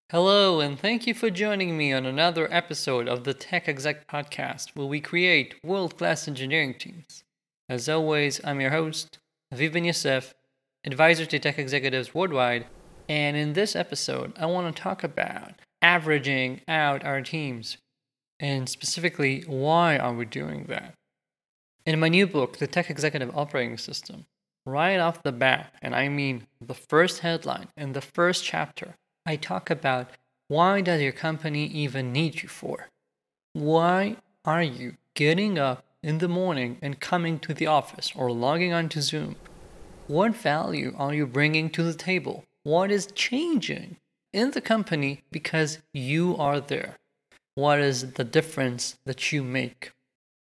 Hello, and thank you for joining me on another episode of the Tech Exec Podcast, where we create world class engineering teams. As always, I'm your host, Aviv Ben Yosef, advisor to tech executives worldwide, and in this episode, I want to talk about averaging out our teams, and specifically, why are we doing that? In my new book, The Tech Executive Operating System, right off the bat, and I mean the first headline and the first chapter, I talk about why does your company even need you for? Why are you getting up in the morning and coming to the office or logging on to Zoom? What value are you bringing to the table? What is changing in the company because you are there? What is the difference that you make?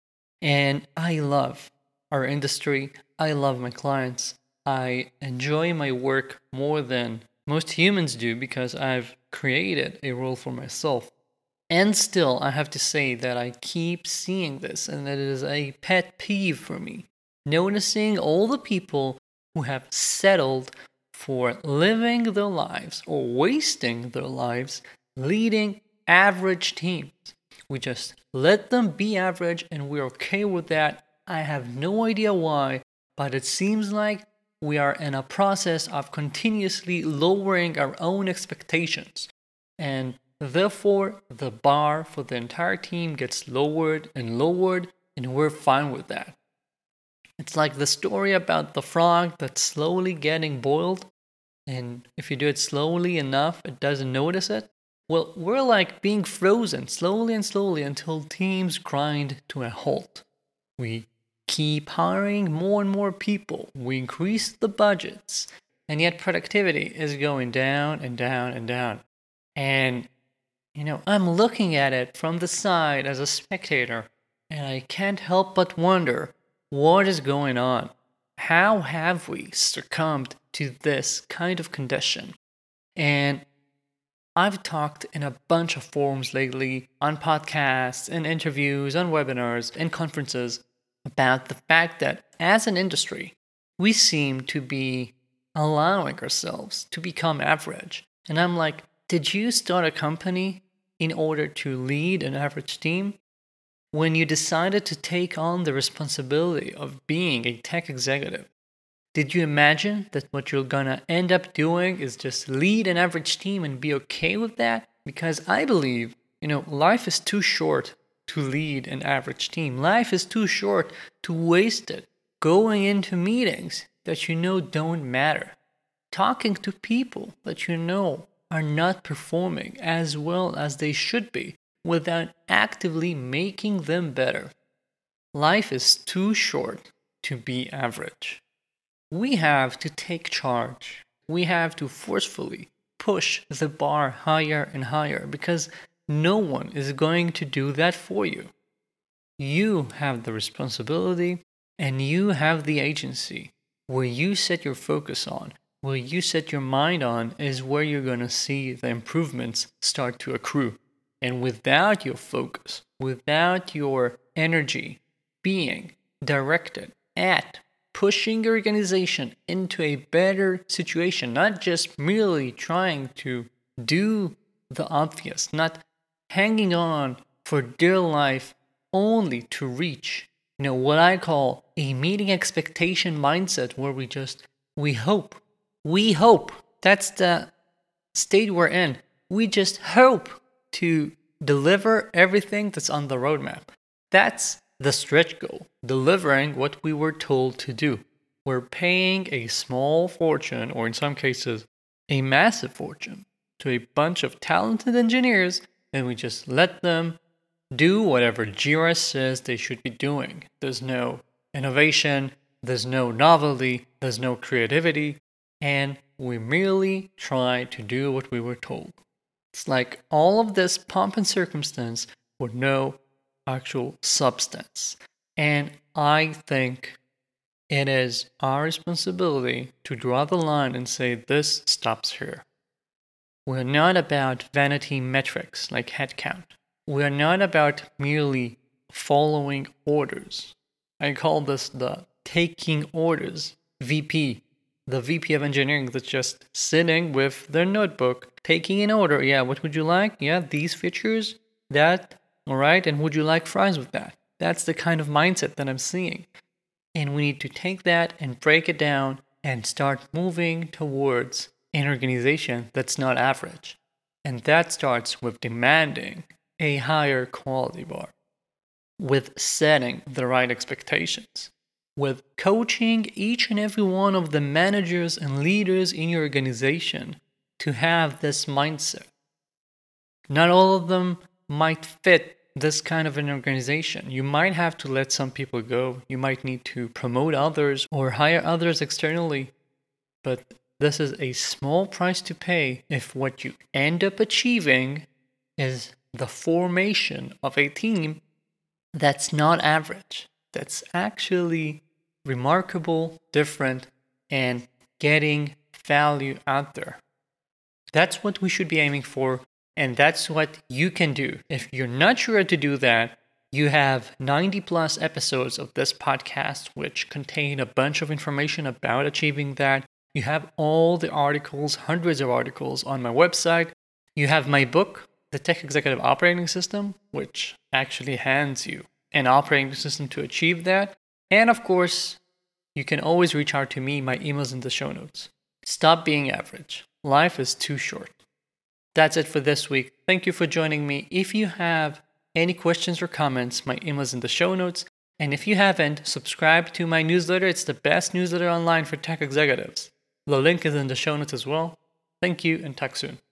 And I love our industry. I love my clients. I enjoy my work more than most humans do because I've created a role for myself. And still, I have to say that I keep seeing this and that it is a pet peeve for me. Noticing all the people who have settled for living their lives or wasting their lives leading average teams. We just let them be average and we're okay with that. I have no idea why, but it seems like we are in a process of continuously lowering our own expectations. And therefore, the bar for the entire team gets lowered, and we're fine with that. It's like the story about the frog that's slowly getting boiled, and if you do it slowly enough, it doesn't notice it. Well, we're like being frozen slowly and slowly until teams grind to a halt. We keep hiring more and more people. We increase the budgets, and yet productivity is going down and down and down. And, I'm looking at it from the side as a spectator, and I can't help but wonder what is going on. How have we succumbed to this kind of condition? And I've talked in a bunch of forums lately, on podcasts, in interviews, on webinars, and conferences, about the fact that as an industry, we seem to be allowing ourselves to become average. And I'm like, did you start a company in order to lead an average team? When you decided to take on the responsibility of being a tech executive, did you imagine that what you're gonna end up doing is just lead an average team and be okay with that? Because I believe, life is too short to lead an average team. Life is too short to waste it going into meetings that don't matter, talking to people that are not performing as well as they should be without actively making them better. Life is too short to be average. We have to take charge. We have to forcefully push the bar higher and higher because no one is going to do that for you. You have the responsibility and you have the agency. Where you set your focus on, where you set your mind on, is where you're going to see the improvements start to accrue. And without your focus, without your energy being directed at pushing your organization into a better situation, not just merely trying to do the obvious, not hanging on for dear life only to reach, what I call a meeting expectation mindset where we hope. We hope. That's the state we're in. We just hope to deliver everything that's on the roadmap. That's the stretch goal, delivering what we were told to do. We're paying a small fortune, or in some cases, a massive fortune, to a bunch of talented engineers, and we just let them do whatever Jira says they should be doing. There's no innovation, there's no novelty, there's no creativity, and we merely try to do what we were told. It's like all of this pomp and circumstance with no actual substance. And I think it is our responsibility to draw the line and say this stops here. We're not about vanity metrics like headcount. We're not about merely following orders. I call this the taking orders VP. the VP of engineering that's just sitting with their notebook, taking an order. Yeah, what would you like? Yeah, these features, that, all right, and would you like fries with that? That's the kind of mindset that I'm seeing. And we need to take that and break it down and start moving towards an organization that's not average. And that starts with demanding a higher quality bar, with setting the right expectations, with coaching each and every one of the managers and leaders in your organization to have this mindset. Not all of them might fit this kind of an organization. You might have to let some people go. You might need to promote others or hire others externally. But this is a small price to pay if what you end up achieving is the formation of a team that's not average, that's actually remarkable, different, and getting value out there. That's what we should be aiming for, and that's what you can do. If you're not sure how to do that, you have 90 plus episodes of this podcast which contain a bunch of information about achieving that. You have all the articles, hundreds of articles on my website. You have my book, The Tech Executive Operating System, which actually hands you an operating system to achieve that. And of course, you can always reach out to me. My email's in the show notes. Stop being average. Life is too short. That's it for this week. Thank you for joining me. If you have any questions or comments, my email's in the show notes. And if you haven't, subscribe to my newsletter. It's the best newsletter online for tech executives. The link is in the show notes as well. Thank you and talk soon.